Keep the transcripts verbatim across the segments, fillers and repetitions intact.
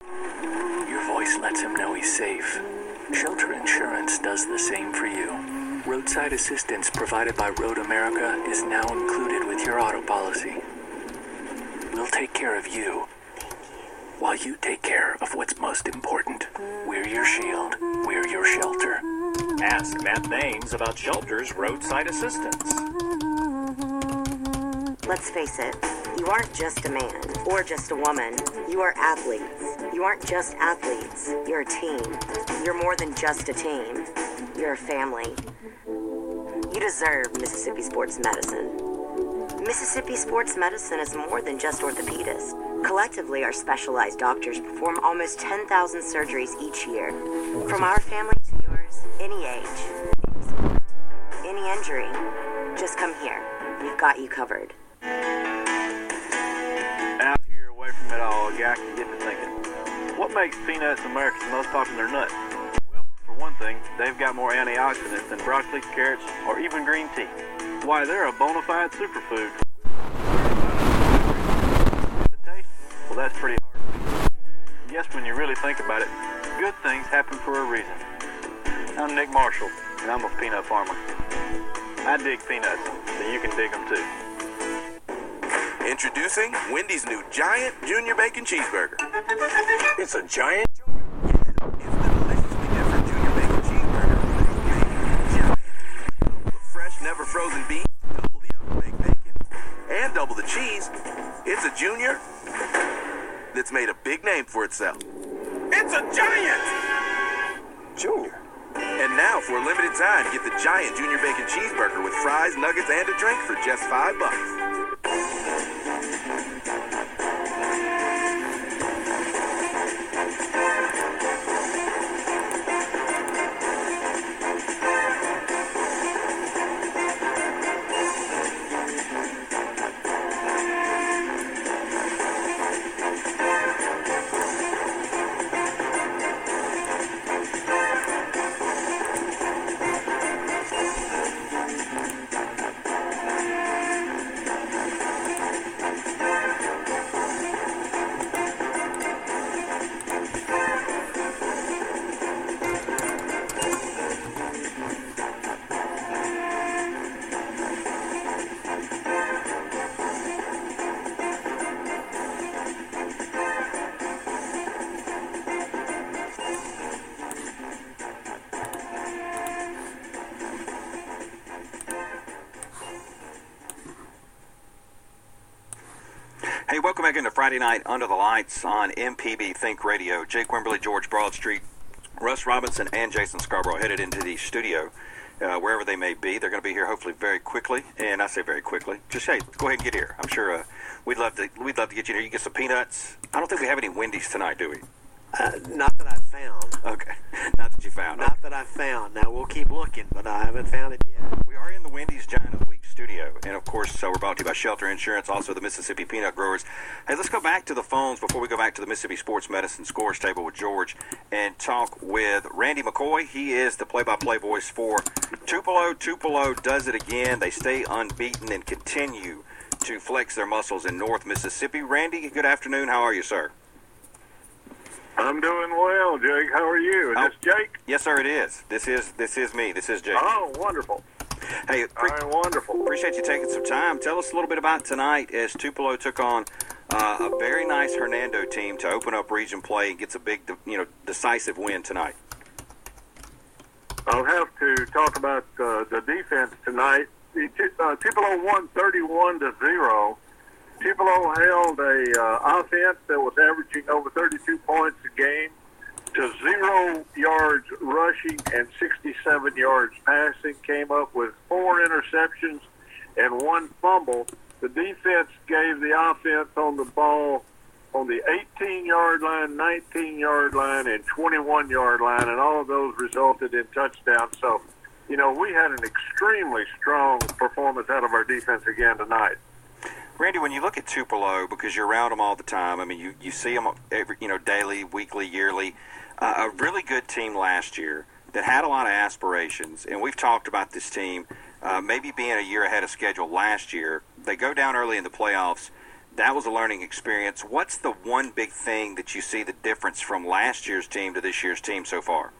Your voice lets him know he's safe. Shelter Insurance does the same for you. Roadside assistance provided by Road America is now included with your auto policy. We'll take care of you while you take care of what's most important. We're your shield. We're your shelter. Ask Matt Baines about Shelter's roadside assistance. Let's face it, you aren't just a man or just a woman. You are athletes. You aren't just athletes. You're a team. You're more than just a team. You're a family. You deserve Mississippi Sports Medicine. Mississippi Sports Medicine is more than just orthopedists. Collectively, our specialized doctors perform almost ten thousand surgeries each year. From our family to yours, any age, any sport, any injury, just come here. We've got you covered. Out here, away from it all, a guy can get to thinking, what makes peanuts America's most popular nut? Well, for one thing, they've got more antioxidants than broccoli, carrots, or even green tea. Why, they're a bona fide superfood. The taste? Well, that's pretty hard. Yes, when you really think about it, good things happen for a reason. I'm Nick Marshall, and I'm a peanut farmer. I dig peanuts, so you can dig them too. Introducing Wendy's new Giant Junior Bacon Cheeseburger. It's a giant? Yeah, it's the deliciously different Junior Bacon Cheeseburger. Giant. Double the fresh, never frozen beef, double the oven-baked bacon, and double the cheese. It's a Junior that's made a big name for itself. It's a Giant! Junior. And now, for a limited time, get the Giant Junior Bacon Cheeseburger with fries, nuggets, and a drink for just five bucks. Hey, welcome back into Friday Night Under the Lights on M P B Think Radio. Jake Wimberly, George Broadstreet, Russ Robinson, and Jason Scarborough headed into the studio, uh, wherever they may be. They're going to be here hopefully very quickly, and I say very quickly. Just hey, go ahead and get here. I'm sure uh, we'd love to. We'd love to get you here. You get some peanuts. I don't think we have any Wendy's tonight, do we? Uh, not that I've found. Okay, not that you found. Not okay. that I've found. Now, we'll keep looking, but I haven't found it yet. We are in the Wendy's Giant of the Week studio, and of course, uh, we're brought to you by Shelter Insurance, also the Mississippi Peanut Growers. Hey, let's go back to the phones before we go back to the Mississippi Sports Medicine Scores Table with George and talk with Randy McCoy. He is the play-by-play voice for Tupelo. Tupelo does it again. They stay unbeaten and continue to flex their muscles in North Mississippi. Randy, good afternoon. How are you, sir? I'm doing well, Jake. How are you? Is oh, this Jake? Yes, sir, it is. This is this is me. This is Jake. Oh, wonderful. Hey, pre- All right, wonderful. Appreciate you taking some time. Tell us a little bit about tonight as Tupelo took on uh, a very nice Hernando team to open up region play and gets a big, you know, decisive win tonight. I'll have to talk about uh, the defense tonight. Uh, Tupelo won thirty-one to zero. Tupelo held a uh, offense that was averaging over thirty-two points a game to zero yards rushing and sixty-seven yards passing. Came up with four interceptions and one fumble. The defense gave the offense on the ball on the eighteen-yard line, nineteen-yard line, and twenty-one-yard line, and all of those resulted in touchdowns. So, you know, we had an extremely strong performance out of our defense again tonight. Randy, when you look at Tupelo, because you're around them all the time, I mean, you, you see them every, you know, daily, weekly, yearly, uh, a really good team last year that had a lot of aspirations, and we've talked about this team uh, maybe being a year ahead of schedule last year. They go down early in the playoffs. that was a learning experience. What's the one big thing that you see the difference from last year's team to this year's team so far?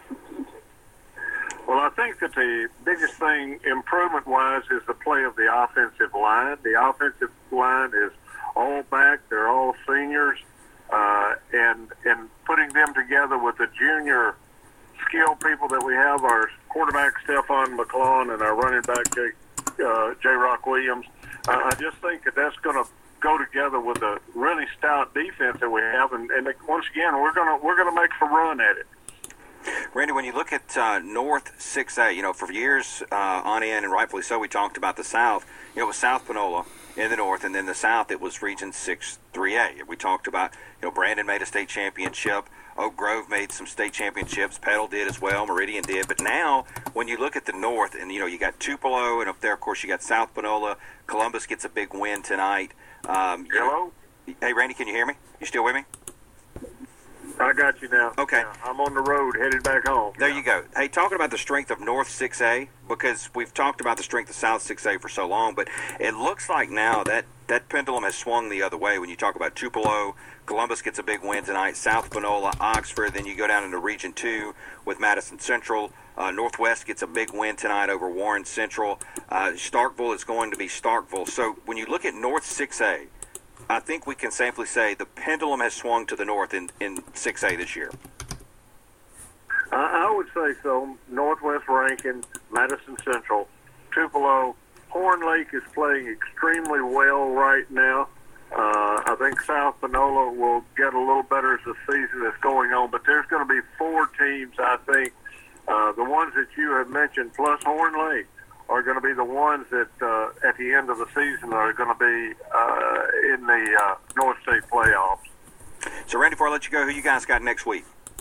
Well, I think that the biggest thing improvement-wise is the play of the offensive line. The offensive line is all back. They're all seniors. Uh, and and putting them together with the junior skill people that we have, our quarterback Stephon McClellan and our running back J. Uh, J. Rock Williams, uh, I just think that that's going to go together with a really stout defense that we have, and, and once again, we're going to we're going to make a run at it. Randy, when you look at uh, North six A, you know, for years uh, on end, and rightfully so, we talked about the South. You know, it was South Panola in the North, and then the South, it was Region six three A. We talked about, you know, Brandon made a state championship. Oak Grove made some state championships. Petal did as well. Meridian did. But now, when you look at the North, and, you know, you got Tupelo, and up there, of course, you got South Panola. Columbus gets a big win tonight. Um, Hello? Hey, Randy, can you hear me? You still with me? I got you now. Okay. Yeah, I'm on the road headed back home. There you go. Hey, talking about the strength of North six A, because we've talked about the strength of South six A for so long, but it looks like now that that pendulum has swung the other way when you talk about Tupelo. Columbus gets a big win tonight. South Panola, Oxford. Then you go down into Region two with Madison Central. Uh, Northwest gets a big win tonight over Warren Central. Uh, Starkville is going to be Starkville. So when you look at North six A, I think we can safely say the pendulum has swung to the north in, in six A this year. I, I would say so. Northwest Rankin, Madison Central, Tupelo, Horn Lake is playing extremely well right now. Uh, I think South Panola will get a little better as the season is going on, but there's going to be four teams, I think, uh, the ones that you have mentioned, plus Horn Lake, are going to be the ones that uh, at the end of the season are going to be uh, in the uh, North State playoffs. So, Randy, before I let you go, who you guys got next week?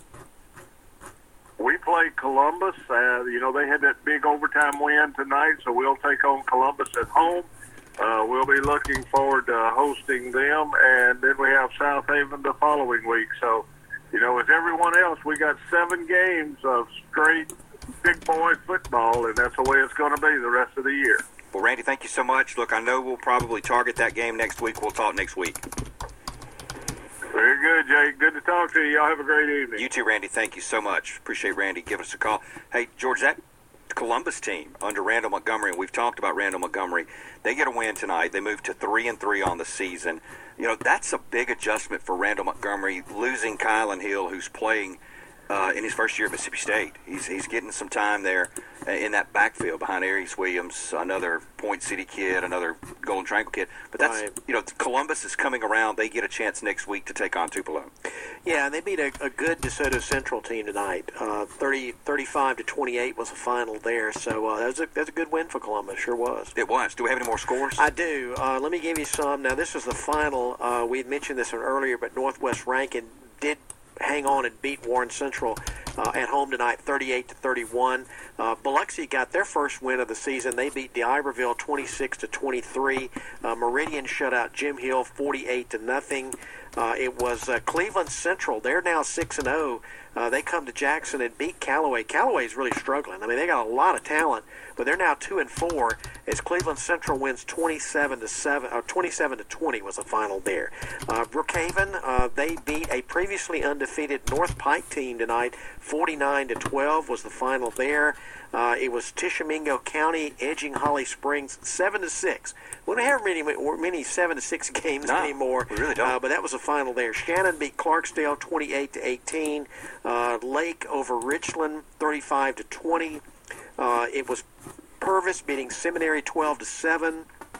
We play Columbus. Uh, you know, they had that big overtime win tonight, so we'll take on Columbus at home. Uh, we'll be looking forward to hosting them, and then we have South Haven the following week. So, you know, as everyone else, we got seven games of straight big boy football, and that's the way it's going to be the rest of the year. Well, Randy, thank you so much. Look, I know we'll probably target that game next week. We'll talk next week. Very good, Jake. Good to talk to you. Y'all have a great evening. You too, Randy. Thank you so much. Appreciate Randy giving us a call. Hey, George, that Columbus team under Randall Montgomery, and we've talked about Randall Montgomery, they get a win tonight. They move to three and three on the season. You know, that's a big adjustment for Randall Montgomery, losing Kylan Hill, who's playing uh, in his first year at Mississippi State. He's he's getting some time there in that backfield behind Aries Williams, another Point City kid, another Golden Triangle kid. But that's, right. you know, Columbus is coming around. They get a chance next week to take on Tupelo. Yeah, and they beat a, a good DeSoto Central team tonight. Uh, thirty, thirty-five to twenty-eight was the final there. So uh, that was a, that was a good win for Columbus. Sure was. It was. Do we have any more scores? I do. Uh, let me give you some. Now, this was the final. Uh, we had mentioned this one earlier, but Northwest Rankin did hang on and beat Warren Central uh, at home tonight, thirty-eight to thirty-one. Uh, Biloxi got their first win of the season. They beat D'Iberville twenty-six to twenty-three. Uh, Meridian shut out Jim Hill forty-eight to nothing. Uh, it was uh, Cleveland Central. They're now six and zero. Uh, they come to Jackson and beat Callaway. Callaway's really struggling. I mean, they got a lot of talent, but they're now two and four. As Cleveland Central wins twenty-seven to seven, or twenty-seven to twenty was the final there. Uh, Brookhaven, uh, they beat a previously undefeated North Pike team tonight. forty-nine to twelve was the final there. Uh, it was Tishomingo County edging Holly Springs seven to six. We don't have many many seven to six games no, anymore. We really don't. Uh, but that was the final there. Shannon beat Clarksdale twenty-eight to eighteen. Uh, Lake over Richland thirty-five to twenty. Uh, it was Purvis beating Seminary twelve to seven.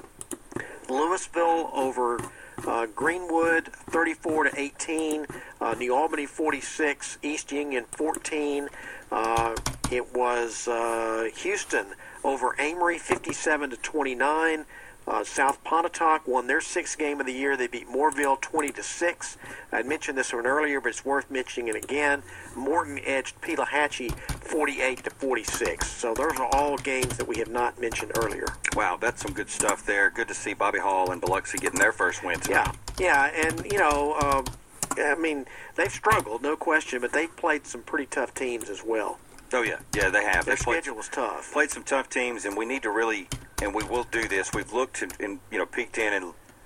Louisville over uh, Greenwood thirty-four to eighteen. Uh, New Albany forty-six. East Union fourteen. Uh, it was uh, Houston over Amory fifty-seven to twenty-nine. Uh, South Pontotoc won their sixth game of the year. They beat Moorville twenty to six. I mentioned this one earlier, but it's worth mentioning it again. Morton edged Pelahatchie forty-eight to forty-six. So those are all games that we have not mentioned earlier. Wow, that's some good stuff there. Good to see Bobby Hall and Biloxi getting their first win tonight. Yeah, yeah, and you know, uh, I mean, they've struggled, no question, but they've played some pretty tough teams as well. Oh yeah, yeah, they have. Their they played, schedule was tough. Played some tough teams, and we need to really, and we will do this. We've looked and, and you know peeked in and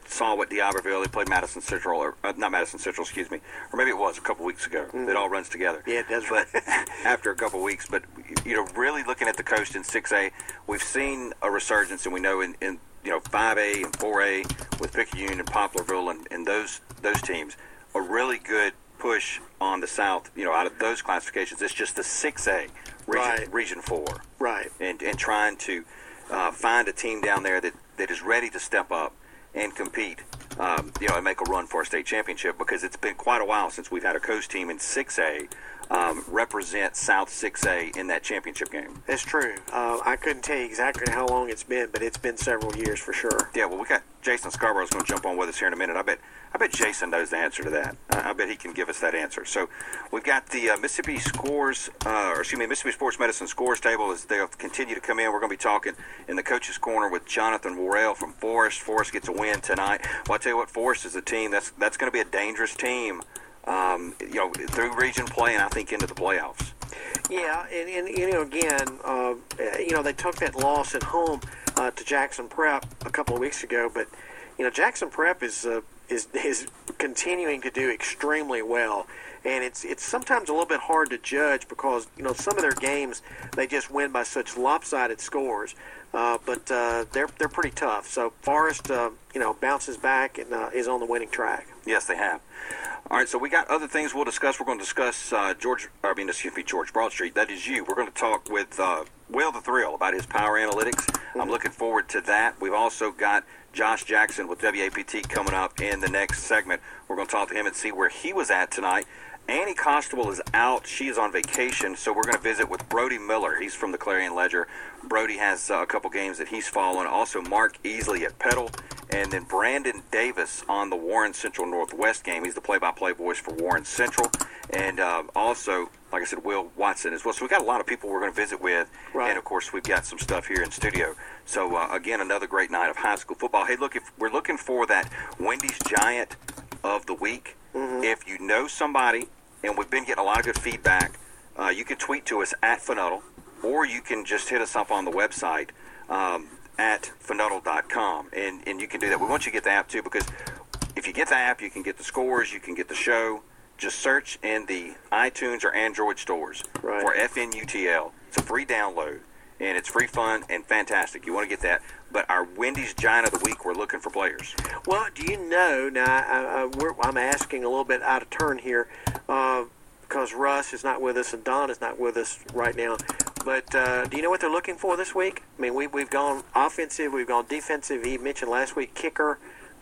saw what D'Iberville, they played Madison Central, or uh, not Madison Central, excuse me, or maybe it was a couple weeks ago. Mm-hmm. It all runs together. Yeah, it does. But after a couple weeks, but you know, really looking at the coast in six A, we've seen a resurgence, and we know in, in you know five A and four A with Picayune and Poplarville and, and those those teams, a really good push on the South. You know, out of those classifications, it's just the six A region, right. region four, right, and and trying to uh, find a team down there that, that is ready to step up and compete, um, you know, and make a run for a state championship, because it's been quite a while since we've had a coast team in six A um, represent South six A in that championship game. That's true. Uh, I couldn't tell you exactly how long it's been, but it's been several years for sure. Yeah, well, we got Jason Scarborough's going to jump on with us here in a minute. I bet I bet Jason knows the answer to that. Uh, I bet he can give us that answer. So we've got the uh, Mississippi Scores, uh, or excuse me, Mississippi Sports Medicine Scores table as they'll continue to come in. We're going to be talking in the Coach's Corner with Jonathan Worrell from Forest. Forest gets a win tonight. Well, I tell you what, Forest is a team that's that's going to be a dangerous team, um, you know, through region play and I think into the playoffs. Yeah, and, and you know, again, uh, you know, they took that loss at home uh, to Jackson Prep a couple of weeks ago, but you know, Jackson Prep is uh, is is continuing to do extremely well, and it's it's sometimes a little bit hard to judge because you know some of their games they just win by such lopsided scores, uh, but uh, they're they're pretty tough. So Forest, uh, you know, bounces back and uh, is on the winning track. Yes, they have. All right, so we got other things we'll discuss. We're going to discuss uh, George, I mean, excuse me, George Broadstreet. That is you. We're going to talk with uh, Will the Thrill about his power analytics. Mm-hmm. I'm looking forward to that. We've also got Josh Jackson with W A P T coming up in the next segment. We're going to talk to him and see where he was at tonight. Annie Constable is out. She is on vacation, so we're going to visit with Brody Miller. He's from the Clarion Ledger. Brody has uh, a couple games that he's following. Also, Mark Easley at Petal. And then Brandon Davis on the Warren Central Northwest game. He's the play-by-play voice for Warren Central. And uh, also, like I said, Will Watson as well. So we've got a lot of people we're going to visit with. Right. And, of course, we've got some stuff here in studio. So, uh, again, another great night of high school football. Hey, look, if we're looking for that Wendy's Giant of the Week, mm-hmm. if you know somebody, and we've been getting a lot of good feedback, uh, you can tweet to us at Funnuttle, or you can just hit us up on the website um, at funnuttle dot com, and, and you can do that. We want you to get the app, too, because if you get the app, you can get the scores, you can get the show. Just search in the iTunes or Android stores right. for F N U T L. It's a free download, and it's free fun and fantastic. You want to get that. But our Wendy's Giant of the Week, we're looking for players. Well, do you know, now I, I, we're, I'm asking a little bit out of turn here uh, because Russ is not with us and Don is not with us right now. But uh, do you know what they're looking for this week? I mean, we, we've gone offensive, we've gone defensive. He mentioned last week kicker.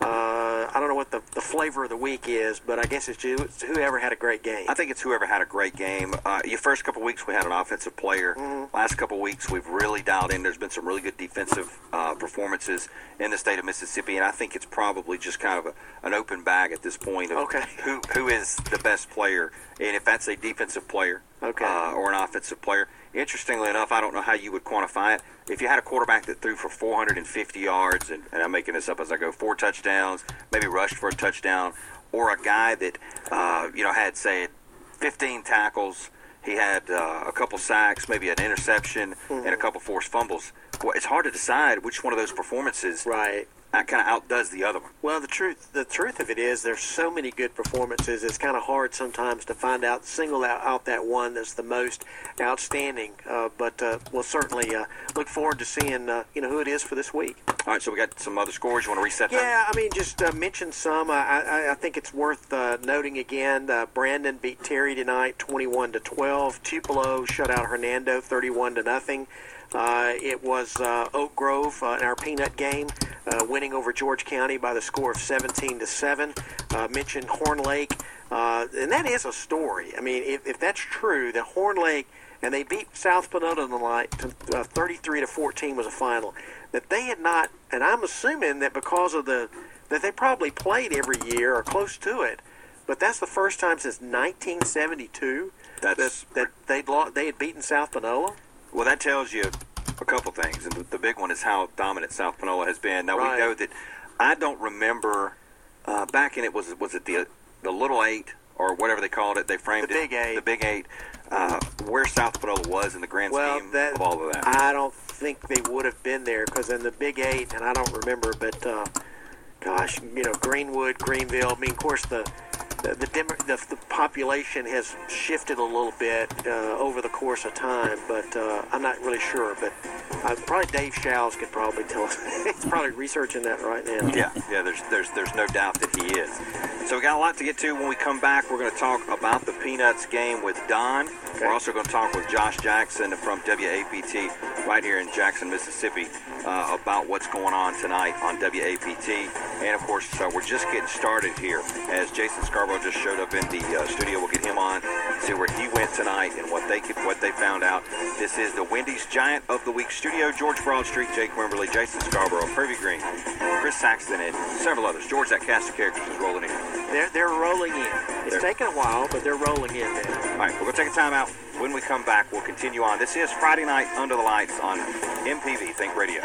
Uh, I don't know what the, the flavor of the week is, but I guess it's, it's whoever had a great game. I think it's whoever had a great game. Uh, your first couple weeks, we had an offensive player. Mm-hmm. Last couple weeks, we've really dialed in. There's been some really good defensive uh, performances in the state of Mississippi, and I think it's probably just kind of a, an open bag at this point of okay. who who is the best player, and if that's a defensive player okay. uh, or an offensive player. Interestingly enough, I don't know how you would quantify it. If you had a quarterback that threw for four hundred fifty yards, and, and I'm making this up as I go, four touchdowns, maybe rushed for a touchdown, or a guy that, uh, you know, had, say, fifteen tackles, he had uh, a couple sacks, maybe an interception, mm-hmm. and a couple forced fumbles, well, it's hard to decide which one of those performances right. uh, kind of outdoes the other one. Well, the truth the truth of it is there's so many good performances, it's kind of hard sometimes to find out, single out, out that one that's the most outstanding. Uh, but uh, we'll certainly uh, look forward to seeing uh, you know who it is for this week. All right, so we got some other scores. You want to reset that? Yeah, I mean, just uh, mention some. I, I, I think it's worth uh, noting again. Uh, Brandon beat Terry tonight, twenty-one to twelve. Tupelo shut out Hernando, thirty-one to nothing. Uh, it was uh, Oak Grove uh, in our peanut game, uh, winning over George County by the score of seventeen to seven. Uh, mentioned Horn Lake, uh, and that is a story. I mean, if, if that's true, that Horn Lake, and they beat South Pinota tonight to uh, thirty-three to fourteen was a final. That they had not, and I'm assuming that because of the that they probably played every year or close to it, but that's the first time since nineteen seventy-two That's that, that they'd lost, they had beaten South Panola. Well, that tells you a couple things, and the, the big one is how dominant South Panola has been. Now, right. we know that I don't remember uh, back in it, was, was it the the Little Eight or whatever they called it? They framed the it. Big Eight. The Big Eight. Uh, where South Panola was in the grand well, scheme that, of all of that. I don't think they would have been there because in the Big Eight, and I don't remember, but uh, gosh, you know, Greenwood, Greenville. I mean, of course, the the the, dem- the, the population has shifted a little bit uh, over the course of time, but uh, I'm not really sure. But uh, probably Dave Shows could probably tell us. He's probably researching that right now. Yeah, yeah. There's there's there's no doubt that he is. So we got a lot to get to. When we come back, we're going to talk about the Peanuts game with Don. Okay. We're also going to talk with Josh Jackson from W A P T right here in Jackson, Mississippi, uh, about what's going on tonight on W A P T. And, of course, uh, we're just getting started here. As Jason Scarborough just showed up in the uh, studio, we'll get him on, see where he went tonight and what they could, what they found out. This is the Wendy's Giant of the Week studio. George Broadstreet, Jake Wimberly, Jason Scarborough, Purvey Green, Chris Saxton, and several others. George, that cast of characters is rolling in. They're, they're rolling in. It's they're, taken a while, but they're rolling in, man. All right, we're going to take a time out. When we come back, we'll continue on. This is Friday Night Under the Lights on M P V Think Radio.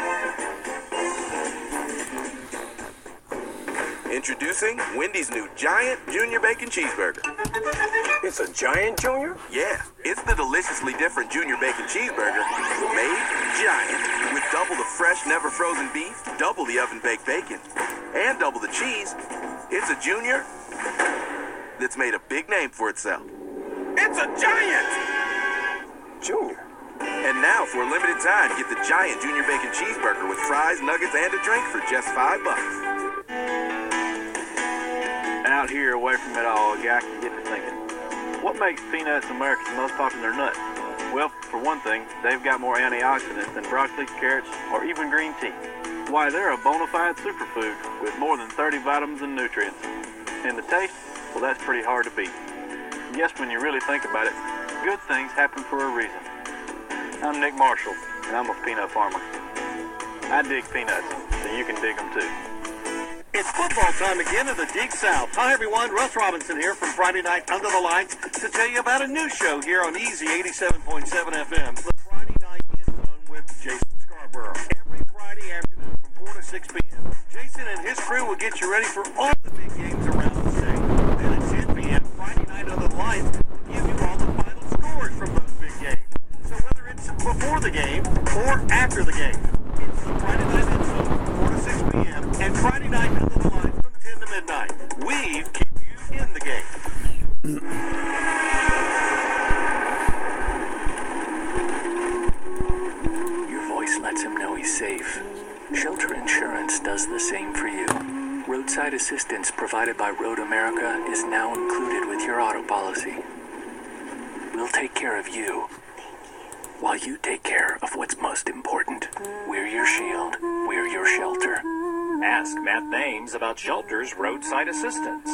Introducing Wendy's new Giant Junior Bacon Cheeseburger. It's a Giant Junior? Yeah, it's the deliciously different Junior Bacon Cheeseburger made giant with double the fresh, never frozen beef, double the oven-baked bacon, and double the cheese. It's a Junior that's made a big name for itself. It's a Giant! Junior. And now, for a limited time, get the Giant Junior Bacon Cheeseburger with fries, nuggets, and a drink for just five bucks. Out here, away from it all, a guy can get to thinking, what makes peanuts America's most popular nut? Well, for one thing, they've got more antioxidants than broccoli, carrots, or even green tea. Why, they're a bona fide superfood with more than thirty vitamins and nutrients. And the taste? Well, that's pretty hard to beat. Yes, when you really think about it, good things happen for a reason. I'm Nick Marshall, and I'm a peanut farmer. I dig peanuts, so you can dig them too. It's football time again in the Dig South. Hi, everyone. Russ Robinson here from Friday Night Under the Lights to tell you about a new show here on Easy eighty-seven point seven F M, the Friday Night In Zone with Jason Scarborough. Every Friday afternoon from four to six p.m., Jason and his crew will get you ready for all the big games around the state. Then at ten p.m., Friday Night Under the Lights will give you all the final scores from those big games. So whether it's before the game or after the game, it's the Friday Night In Zone from four to six p.m. and Friday Night Under the Lights from ten to midnight. We keep you in the game. Your voice lets him know he's safe. Shelter Insurance does the same for you. Roadside assistance provided by Road America is now included with your auto policy. We'll take care of you while you take care of what's most important. We're your shield. We're your shelter. Ask Matt Thames about Shelter's roadside assistance.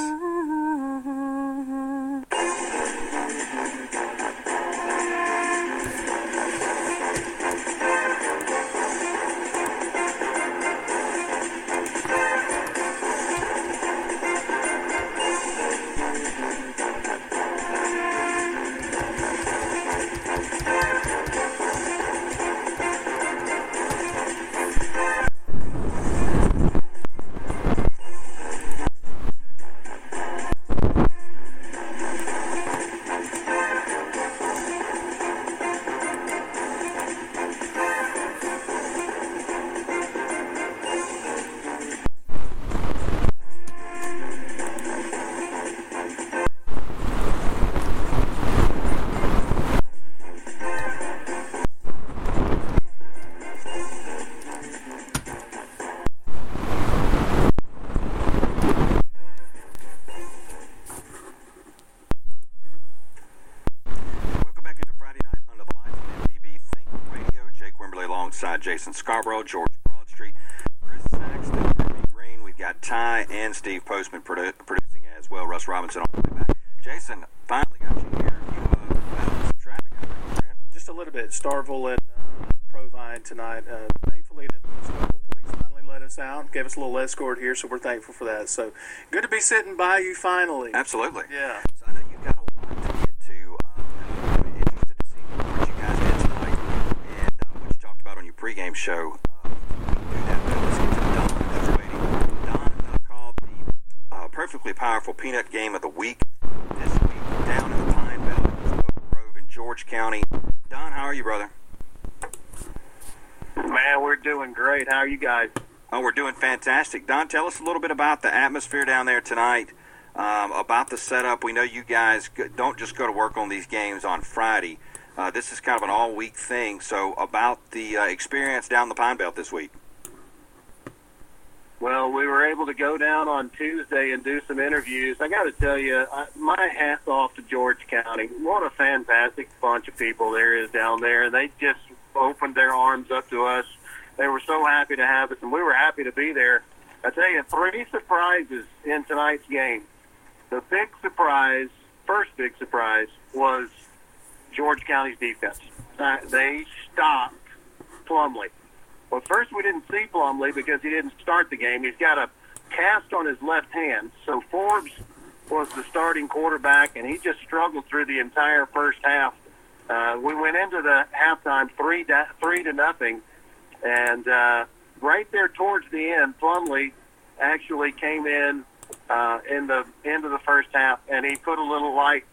Jason Scarborough, George Broadstreet, Chris Saxton, Purvey Green. We've got Ty and Steve Postman produ- producing as well. Russ Robinson on the way back. Jason, finally got you here. You uh, battled some traffic out there, friend. Just a little bit. Starville and uh, Provine tonight. Uh, thankfully, the Starville police finally let us out, gave us a little escort here, so we're thankful for that. So good to be sitting by you finally. Absolutely. Yeah. So I know you've got a lot to get to. Um, I'm interested to see what you guys did tonight and uh, what you talked about on your pregame show. Uh, we can do that, but let's get to Don that's waiting. Don uh, called the uh, Perfectly Powerful Peanut Game of the Week this week down in the Pine Belt. It was Oak Grove in George County. Don, how are you, brother? Man, we're doing great. How are you guys? Oh, we're doing fantastic. Don, tell us a little bit about the atmosphere down there tonight, um, about the setup. We know you guys don't just go to work on these games on Friday. Uh, this is kind of an all-week thing. So about the uh, experience down the Pine Belt this week. Well, we were able to go down on Tuesday and do some interviews. I got to tell you, I, my hat's off to George County. What a fantastic bunch of people there is down there. They just opened their arms up to us. They were so happy to have us, and we were happy to be there. I tell you, three surprises in tonight's game. The big surprise, first big surprise, was George County's defense. Uh, they stopped Plumlee. Well, first we didn't see Plumlee because he didn't start the game. He's got a cast on his left hand. So Forbes was the starting quarterback, and he just struggled through the entire first half. Uh, we went into the halftime three to, three to nothing, and uh, right there towards the end, Plumlee actually came in uh, in the end of the first half, and he put a little light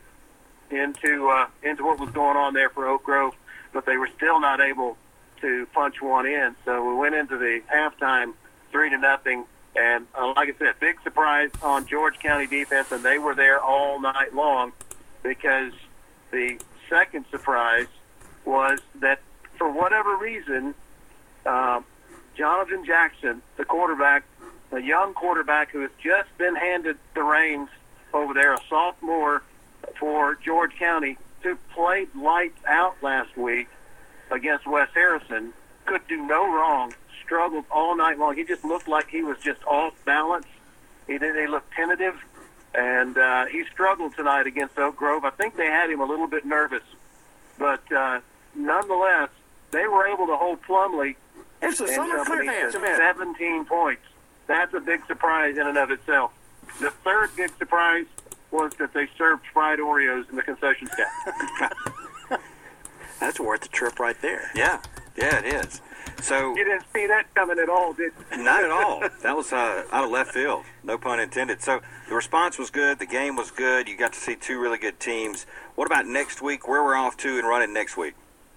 into uh, into what was going on there for Oak Grove, but they were still not able to punch one in. So we went into the halftime three to nothing, and uh, like I said, big surprise on George County defense, and they were there all night long, because the second surprise was that for whatever reason, uh, Jonathan Jackson, the quarterback, a young quarterback who has just been handed the reins over there, a sophomore for George County, who played lights out last week against West Harrison, could do no wrong, struggled all night long. He just looked like he was just off balance. He did. He looked tentative, and uh, he struggled tonight against Oak Grove. I think they had him a little bit nervous, but uh, nonetheless, they were able to hold Plumlee It's a and summer company clip, to man. seventeen points. That's a big surprise in and of itself. The third big surprise was that they served fried Oreos in the concession stand. That's worth the trip right there. Yeah, yeah, it is. So You didn't see that coming at all, did you? not at all. That was uh, out of left field. No pun intended. So the response was good. The game was good. You got to see two really good teams. What about next week? Where we're off to and running next week?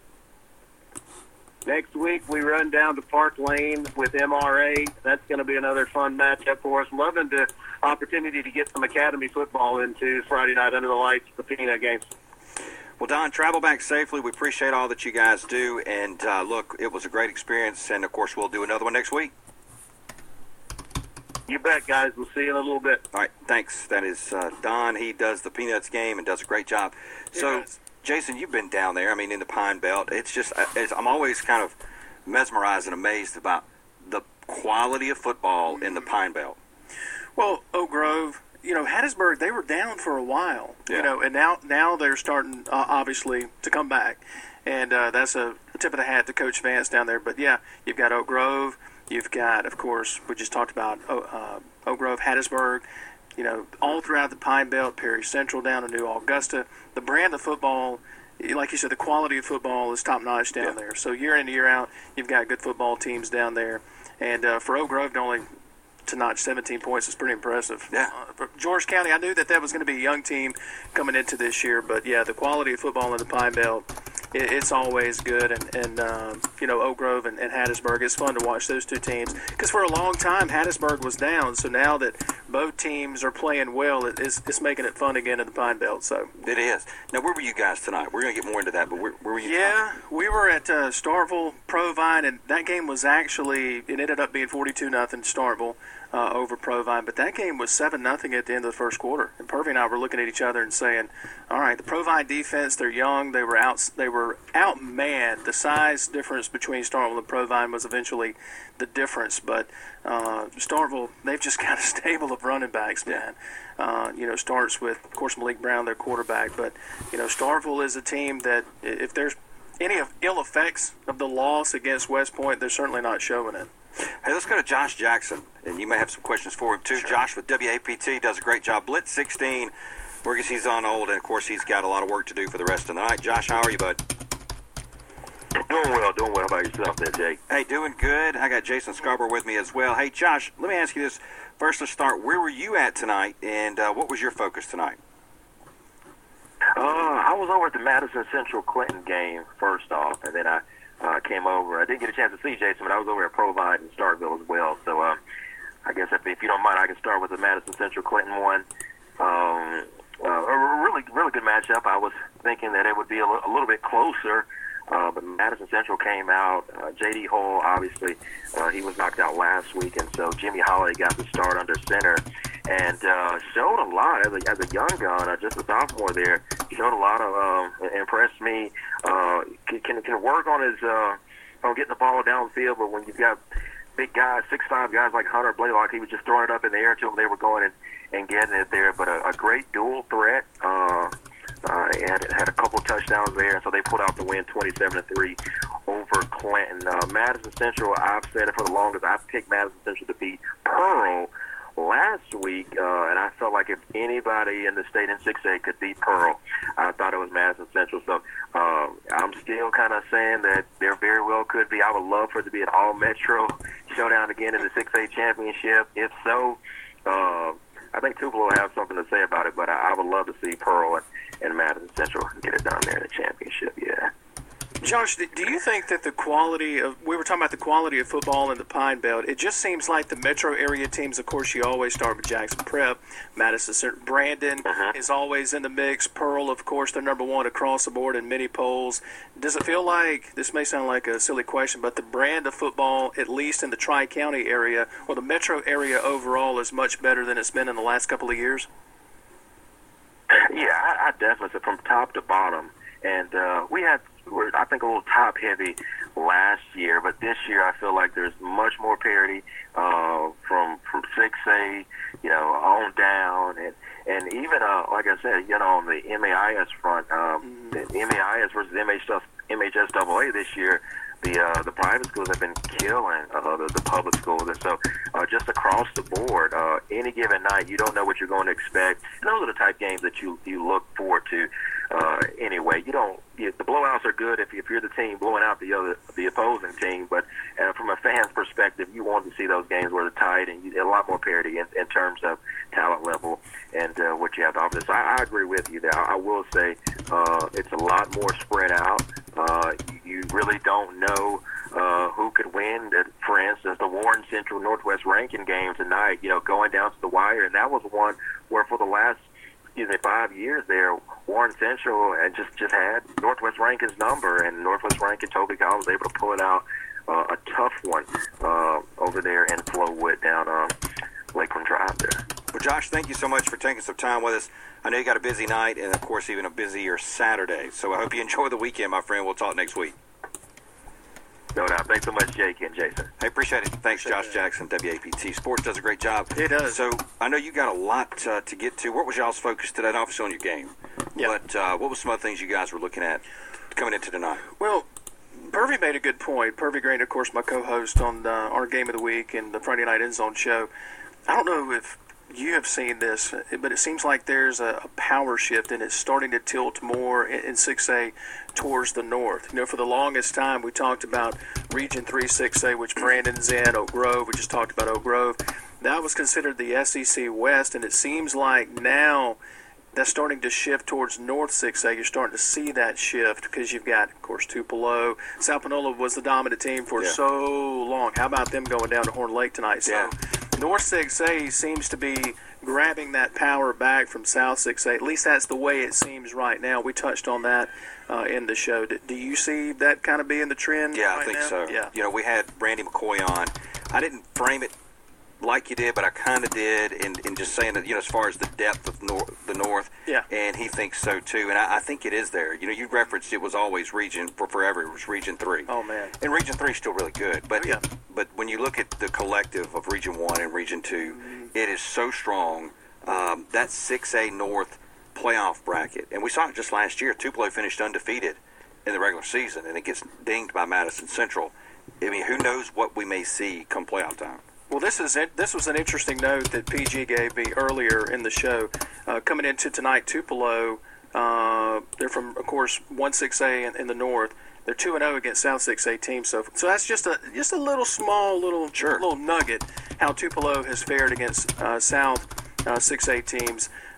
Next week, we run down to Park Lane with M R A. That's going to be another fun matchup for us. Loving the opportunity to get some academy football into Friday night under the lights, the Peanut games. Well, Don, travel back safely. We appreciate all that you guys do. And, uh, look, it was a great experience. And, of course, we'll do another one next week. You bet, guys. We'll see you in a little bit. All right, thanks. That is uh, Don. He does the Peanuts game and does a great job. So, Yes. Jason, you've been down there, I mean, in the Pine Belt. It's just, it's, I'm always kind of mesmerized and amazed about the quality of football in the Pine Belt. Well, Oak Grove, you know, Hattiesburg, they were down for a while, Yeah. you know, and now now they're starting, uh, obviously, to come back. And uh, that's a tip of the hat to Coach Vance down there. But, yeah, you've got Oak Grove. You've got, of course, we just talked about uh, Oak Grove, Hattiesburg, you know, all throughout the Pine Belt, Perry Central down to New Augusta. The brand of football, like you said, the quality of football is top-notch down Yeah. there. So year in and year out, you've got good football teams down there. And uh, for Oak Grove to only to notch seventeen points is pretty impressive. Yeah. Uh, for George County, I knew that that was going to be a young team coming into this year. But, yeah, the quality of football in the Pine Belt, it, it's always good. And, and um, you know, Oak Grove and, and Hattiesburg, it's fun to watch those two teams. Because for a long time, Hattiesburg was down. So now that both teams are playing well, it, it's, it's making it fun again in the Pine Belt. So It is. Now, where were you guys tonight? We're going to get more into that, but where, where were you yeah, we were at uh, Starkville, Provine, and that game was actually, it ended up being forty-two nothing Starkville uh, over Provine, but that game was seven nothing at the end of the first quarter. And Purvey and I were looking at each other and saying, all right, the Provine defense, they're young, they were out, they were outmanned. The size difference between Starkville and Provine was eventually the difference, but uh, Starkville, they've just got a stable of running backs, man. Uh, you know, starts with, of course, Malik Brown, their quarterback, but, you know, Starkville is a team that if there's any ill effects of the loss against West Point, they're certainly not showing it. Hey, let's go to Josh Jackson, and you may have some questions for him, too. Sure. Josh with W A P T does a great job. Blitz sixteen, because he's on hold, and, of course, he's got a lot of work to do for the rest of the night. Josh, how are you, bud? Doing well, doing well. How about yourself there, Jake? Hey, doing good. I got Jason Scarborough with me as well. Hey, Josh, let me ask you this. First, let's start. Where were you at tonight, and uh, what was your focus tonight? Uh, I was over at the Madison Central Clinton game, first off, and then I, uh, came over. I didn't get a chance to see Jason, but I was over at Provide in Starkville as well. So uh, I guess if, if you don't mind, I can start with the Madison Central Clinton one. Um, uh, a really, really good matchup. I was thinking that it would be a, l- a little bit closer. Uh, but Madison Central came out. Uh, J D Hull, obviously, uh, he was knocked out last week, and so Jimmy Holiday got the start under center and uh, showed a lot as a, as a young gun, uh, just a sophomore there. Showed a lot of, um, impressed me. Uh, can, can can work on his uh, on getting the ball downfield, but when you've got big guys, six five guys like Hunter Blaylock, he was just throwing it up in the air to them. They were going and, and getting it there. But a, a great dual threat. Uh, Uh, had, had a couple touchdowns there, so they pulled out the win twenty-seven to three over Clinton. Uh, Madison Central, I've said it for the longest, I've picked Madison Central to beat Pearl last week, uh, and I felt like if anybody in the state in six A could beat Pearl, I thought it was Madison Central. So uh, I'm still kind of saying that there very well could be. I would love for it to be an all-metro showdown again in the six A championship. If so, uh, I think Tupelo will have something to say about it, but I, I would love to see Pearl and, and Madison Central get it done there in the championship, yeah. Josh, do you think that the quality of, we were talking about the quality of football in the Pine Belt, it just seems like the metro area teams, of course, you always start with Jackson Prep, Madison, Brandon uh-huh. is always in the mix, Pearl, of course, they're number one across the board in many polls. Does it feel like, this may sound like a silly question, but the brand of football, at least in the Tri-County area, or the metro area overall, is much better than it's been in the last couple of years? Yeah, I, I definitely said from top to bottom. And uh, we had, we were, I think, a little top-heavy last year, but this year I feel like there's much more parity uh, from from six A, you know, on down, and and even uh, like I said, you know, on the M A I S front, um, the M A I S versus M H S double A this year. The uh, the private schools have been killing uh, the, the public schools, and so uh, just across the board, uh, any given night, you don't know what you're going to expect. And those are the type games that you you look forward to. Uh, anyway, you don't. You, the blowouts are good if, if you're the team blowing out the other the opposing team, but uh, from a fan's perspective, you want to see those games where they're tight and you, a lot more parity in, in terms of talent level and uh, what you have to offer. So I, I agree with you there. I, I will say uh, it's a lot more spread out. Uh, you really don't know uh, who could win. For instance, the Warren Central Northwest Rankin game tonight, you know, going down to the wire, and that was one where for the last, excuse me, five years there, Warren Central had just, just had Northwest Rankin's number, and Northwest Rankin, Toby Collins was able to pull it out uh, a tough one uh, over there in Flowwood down uh, Lakeland Drive there. Well, Josh, thank you so much for taking some time with us. I know you got a busy night and, of course, even a busier Saturday. So I hope you enjoy the weekend, my friend. We'll talk next week. No doubt. Thanks so much, Jake and Jason. I appreciate it. Thanks, Josh Jackson, W A P T Sports does a great job. It does. So I know you got a lot uh, to get to. What was y'all's focus today? Obviously on your game. Yeah. But uh, what was some other things you guys were looking at coming into tonight? Well, Purvey made a good point. Purvey Green, of course, my co-host on uh, our Game of the Week and the Friday Night End Zone show. I don't know if you have seen this, but it seems like there's a, a power shift, and it's starting to tilt more in, in six A towards the north. You know, for the longest time, we talked about Region three six A, which Brandon's in, Oak Grove. We just talked about Oak Grove. That was considered the S E C West, and it seems like now that's starting to shift towards North six A. You're starting to see that shift because you've got, of course, Tupelo. South Panola was the dominant team for yeah. so long. How about them going down to Horn Lake tonight? So yeah. North six A seems to be grabbing that power back from South six A. At least that's the way it seems right now. We touched on that uh, in the show. Do, do you see that kind of being the trend? Yeah, right I think now? so. Yeah. You know, we had Brandy McCoy on. I didn't frame it like you did, but I kind of did in, in just saying that, you know, as far as the depth of nor- the North, yeah. and he thinks so too, and I, I think it is there. You know, you referenced it was always region, for forever it was Region three. Oh, man. And Region three is still really good, but oh, yeah. but when you look at the collective of Region one and Region two, mm-hmm. it is so strong. Um, that six A North playoff bracket, and we saw it just last year, Tupelo finished undefeated in the regular season, and it gets dinged by Madison Central. I mean, who knows what we may see come playoff time. Well, this is it. This was an interesting note that P G gave me earlier in the show. Uh, coming into tonight, Tupelo, uh, they're from, of course, one six A in, in the north. They're two and zero against South six A teams. So, so that's just a just a little small little sure. little nugget how Tupelo has fared against uh, South uh, six A teams.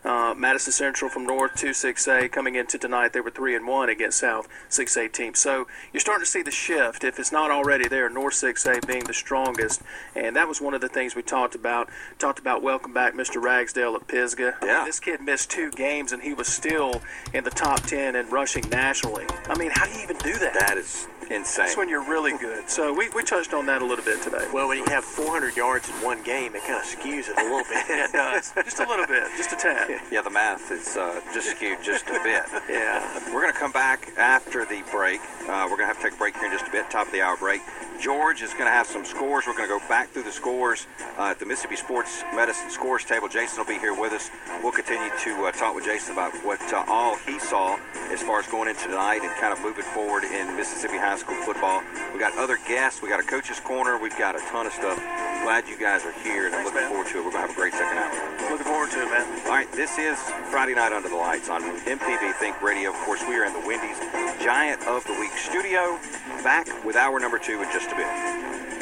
Uh, Madison Central from North, two six A. Coming into tonight, they were three and one against South six A teams. So you're starting to see the shift, if it's not already there, North six A being the strongest. And that was one of the things we talked about. Talked about welcome back Mister Ragsdale at Pisgah. Yeah. This kid missed two games, and he was still in the top ten and rushing nationally. I mean, how do you even do that? That is insane. That's when you're really good. So we, we touched on that a little bit today. Well, when you have four hundred yards in one game, it kind of skews it a little bit. It does. Just a little bit. Just a tad. Yeah, the math is uh, just skewed just a bit. Yeah. We're going to come back after the break. Uh, we're going to have to take a break here in just a bit, top of the hour break. George is going to have some scores. We're going to go back through the scores uh, at the Mississippi Sports Medicine scores table. Jason will be here with us. We'll continue to uh, talk with Jason about what uh, all he saw as far as going into tonight and kind of moving forward in Mississippi high school football. We got other guests. We got a coach's corner. We've got a ton of stuff. Glad you guys are here, and I'm looking forward to it. We're going to have a great second hour. Looking forward to it, man. All right, this is Friday Night Under the Lights on M P B Think Radio. Of course, we are in the Wendy's Giant of the Week studio. Back with hour number two in just a bit.